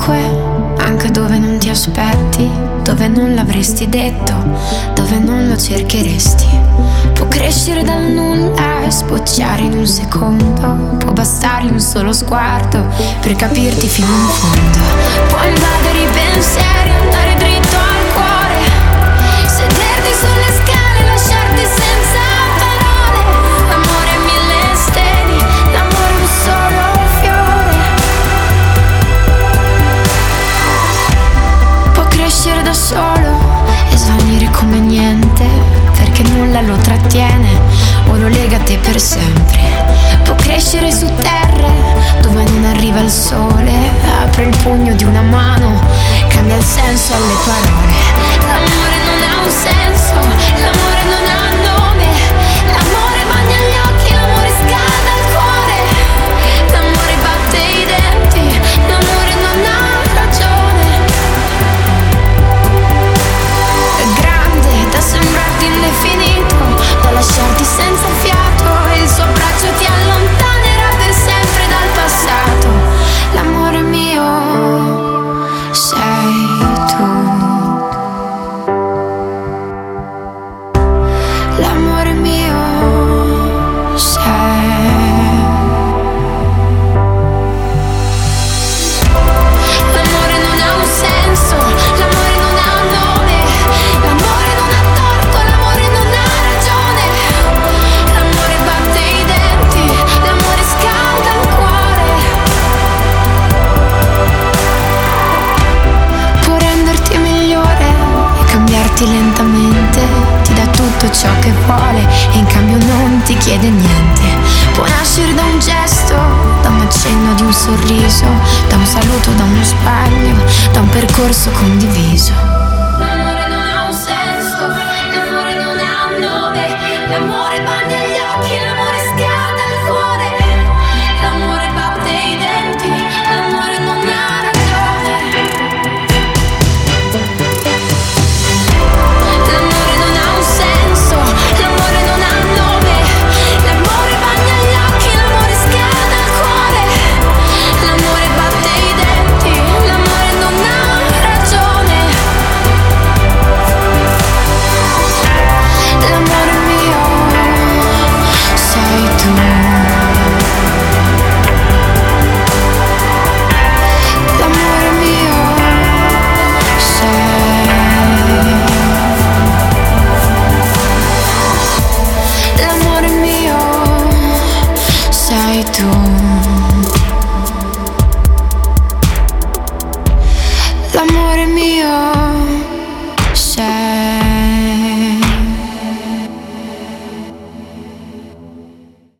ovunque, anche dove non ti aspetti, dove non l'avresti detto, dove non lo cercheresti. Può crescere dal nulla e sbocciare in un secondo, può bastargli un solo sguardo per capirti fino in fondo. Può invadere i pensieri, andare dritto al cuore, sederti sulle scale, lasciarti senza parole. L'amore è mille steli, l'amore è un solo fiore. Può crescere da solo e svanire come niente, perché nulla lo trattiene o lo lega a te per sempre. Può crescere su terre dove non arriva il sole, apre il pugno di una mano, cambia il senso alle parole. L'amore non ha un senso, l'amore non ha nome, l'amore bagna gli occhi, l'amore scalda il cuore, l'amore batte i denti, l'amore non ha ragione. È grande da sembrarti indefinito, da lasciarti senza fiato, e il suo braccio ti allontanerà per sempre dal passato. L'amore mio sei tu. L'amore mio sei. L'amore non ha un senso, l'amore non ha un nome, l'amore non ha torto, l'amore non ha ragione. L'amore batte i denti, l'amore scalda il cuore. Può renderti migliore e cambiarti lentamente, ti dà tutto ciò che vuole e in cambio non ti chiede niente. Può nascere da un gesto, da un accenno di un sorriso, da un saluto, da uno sbaglio, da un percorso condiviso.